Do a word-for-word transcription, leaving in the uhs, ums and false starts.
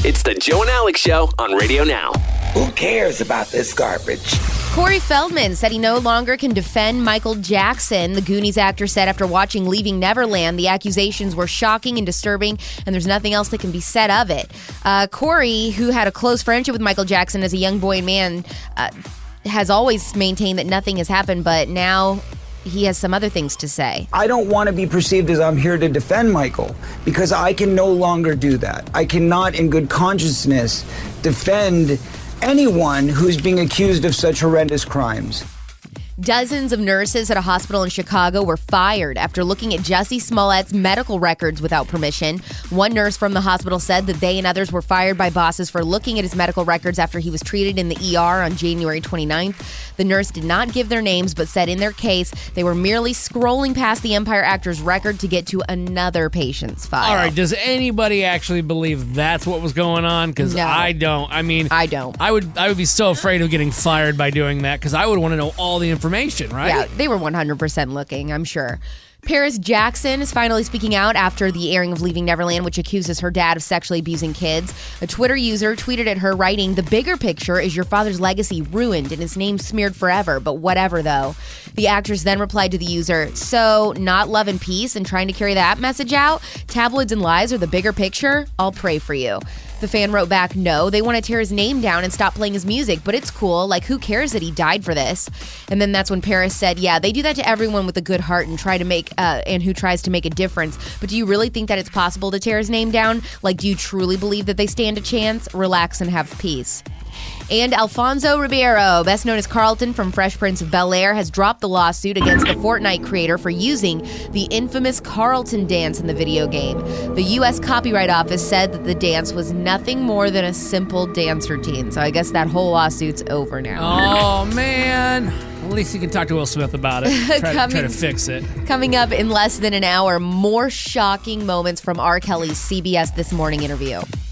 It's the Joe and Alex Show on Radio Now. Who cares about this garbage? Corey Feldman said he no longer can defend Michael Jackson. The Goonies actor said after watching Leaving Neverland, the accusations were shocking and disturbing, and there's nothing else that can be said of it. Uh, Corey, who had a close friendship with Michael Jackson as a young boy and man, uh, has always maintained that nothing has happened, but now he has some other things to say. I don't want to be perceived as I'm here to defend Michael, because I can no longer do that. I cannot, in good consciousness, defend anyone who's being accused of such horrendous crimes. Dozens of nurses at a hospital in Chicago were fired after looking at Jussie Smollett's medical records without permission. One nurse from the hospital said that they and others were fired by bosses for looking at his medical records after he was treated in the E R on January twenty-ninth. The nurse did not give their names, but said in their case they were merely scrolling past the Empire actor's record to get to another patient's file. All right, does anybody actually believe that's what was going on? Because No. I don't. I mean, I don't. I would. I would be so afraid of getting fired by doing that because I would want to know all the information. Right? Yeah, they were one hundred percent looking, I'm sure. Paris Jackson is finally speaking out after the airing of Leaving Neverland, which accuses her dad of sexually abusing kids. A Twitter user tweeted at her, writing, "The bigger picture is your father's legacy ruined and his name smeared forever, but whatever though." The actress then replied to the user, "So, not love and peace and trying to carry that message out? Tabloids and lies are the bigger picture? I'll pray for you." The fan wrote back, "No, they want to tear his name down and stop playing his music, but it's cool. Like, who cares that he died for this?" And then that's when Paris said, "Yeah, they do that to everyone with a good heart and try to make, uh, and who tries to make a difference. But do you really think that it's possible to tear his name down? Like, do you truly believe that they stand a chance? Relax and have peace." And Alfonso Ribeiro, best known as Carlton from Fresh Prince of Bel-Air, has dropped the lawsuit against the Fortnite creator for using the infamous Carlton dance in the video game. The U S Copyright Office said that the dance was nothing more than a simple dance routine. So I guess that whole lawsuit's over now. Oh, man. At least you can talk to Will Smith about it. Try, Coming- try to fix it. Coming up in less than an hour, more shocking moments from R. Kelly's C B S This Morning interview.